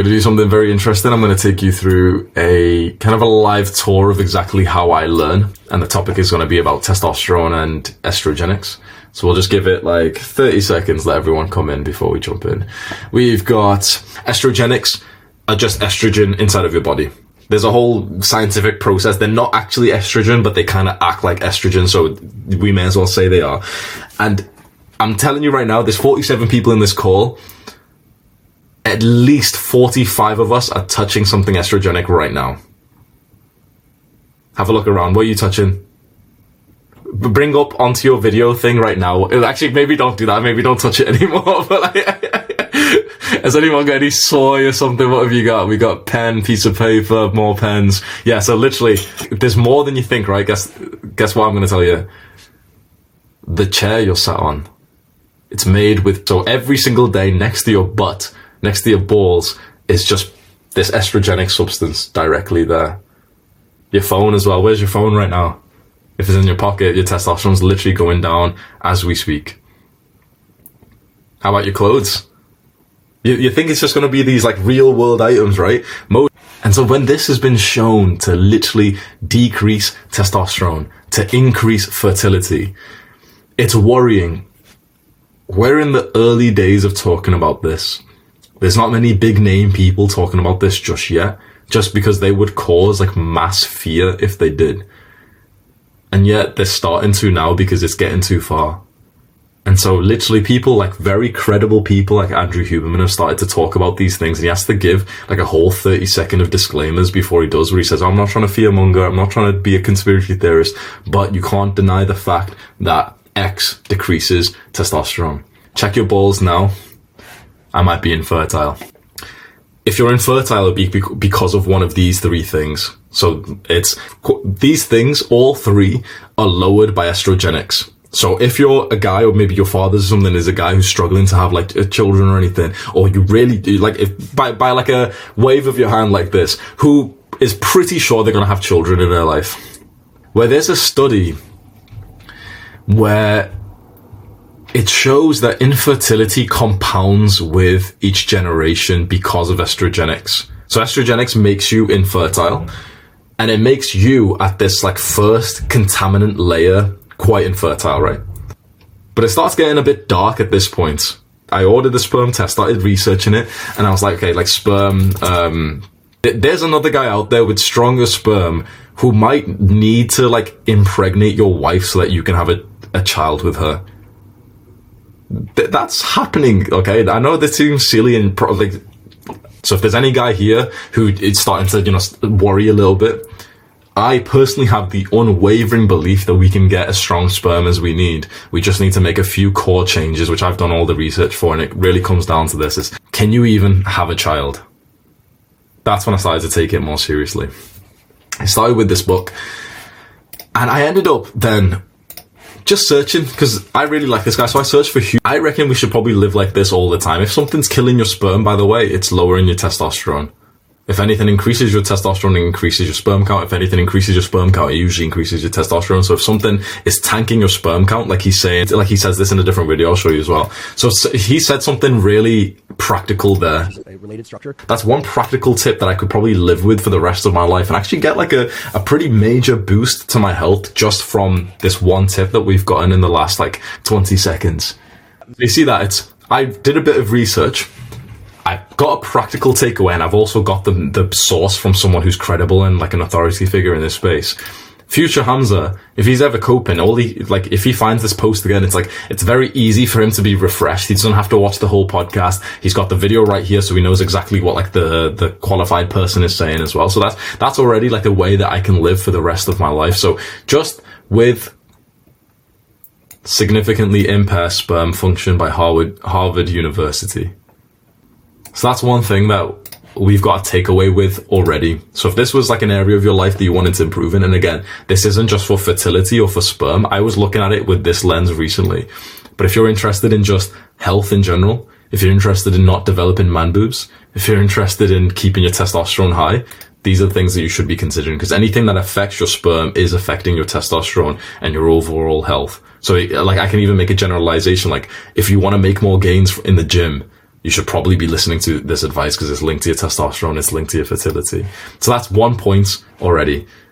going to do something very interesting. I'm going to take you through a kind of a live tour of exactly how I learn. And the topic is going to be about testosterone and estrogenics. So we'll just give it like 30 seconds, let everyone come in before we jump in. We've got estrogenics are just estrogen inside of your body. There's a whole scientific process. They're not actually estrogen, but they kind of act like estrogen. So we may as well say they are. And I'm telling you right now, there's 47 people in this call. At least 45 of us are touching something estrogenic right now. Have a look around. What are you touching? Bring up onto your video thing right now. Actually, maybe don't do that. Maybe don't touch it anymore. But has anyone got any soy or something? What have you got? We got pen, piece of paper, more pens. Yeah, so literally, there's more than you think, right? Guess what I'm going to tell you. The chair you're sat on, it's made with, so every single day next to your butt, next to your balls, is just this estrogenic substance directly there. Your phone as well. Where's your phone right now? If it's in your pocket, your testosterone's literally going down as we speak. How about your clothes? You think it's just going to be these like real world items, right? And so when this has been shown to literally decrease testosterone, to increase fertility, it's worrying. We're in the early days of talking about this. There's not many big name people talking about this just yet, just because they would cause like mass fear if they did. And yet they're starting to now because it's getting too far. And so literally people, like very credible people like Andrew Huberman, have started to talk about these things, and he has to give like a whole 30-second of disclaimers before he does, where he says, I'm not trying to fearmonger, I'm not trying to be a conspiracy theorist, but you can't deny the fact that X decreases testosterone. Check your balls now. I might be infertile. If you're infertile, it'll be because of one of these three things. So it's, these things, all three, are lowered by estrogenics. So if you're a guy, or maybe your father or something is a guy who's struggling to have like children or anything, or you really do, like if by like a wave of your hand like this, who is pretty sure they're going to have children in their life, where there's a study where it shows that infertility compounds with each generation because of estrogenics. So estrogenics makes you infertile, and it makes you at this like first contaminant layer quite infertile, right? But it starts getting a bit dark at this point. I ordered the sperm test, started researching it, and I was like, okay, like sperm, there's another guy out there with stronger sperm who might need to like impregnate your wife so that you can have a child with her. That's happening, okay? I know this seems silly and probably, so if there's any guy here who is starting to, worry a little bit, I personally have the unwavering belief that we can get as strong sperm as we need. We just need to make a few core changes, which I've done all the research for, and it really comes down to this: is can you even have a child? That's when I started to take it more seriously. I started with this book, and I ended up then just searching, because I really like this guy, so I searched for I reckon we should probably live like this all the time. If something's killing your sperm, by the way, it's lowering your testosterone. If anything increases your testosterone, it increases your sperm count. If anything increases your sperm count, it usually increases your testosterone. So if something is tanking your sperm count, like he's saying, like he says this in a different video, I'll show you as well. So he said something really practical there. A related structure. That's one practical tip that I could probably live with for the rest of my life and actually get like a pretty major boost to my health just from this one tip that we've gotten in the last like 20 seconds. You see that? I did a bit of research. I got a practical takeaway, and I've also got the source from someone who's credible and like an authority figure in this space. Future Hamza, if he's ever coping, if he finds this post again, it's very easy for him to be refreshed. He doesn't have to watch the whole podcast. He's got the video right here, so he knows exactly what like the qualified person is saying as well. So that's already like a way that I can live for the rest of my life. So just with significantly impaired sperm function by Harvard University. So that's one thing that we've got to take away with already. So if this was like an area of your life that you wanted to improve in, and again, this isn't just for fertility or for sperm. I was looking at it with this lens recently. But if you're interested in just health in general, if you're interested in not developing man boobs, if you're interested in keeping your testosterone high, these are the things that you should be considering, because anything that affects your sperm is affecting your testosterone and your overall health. So like I can even make a generalization, like if you want to make more gains in the gym, you should probably be listening to this advice because it's linked to your testosterone, it's linked to your fertility. So that's 1 point already.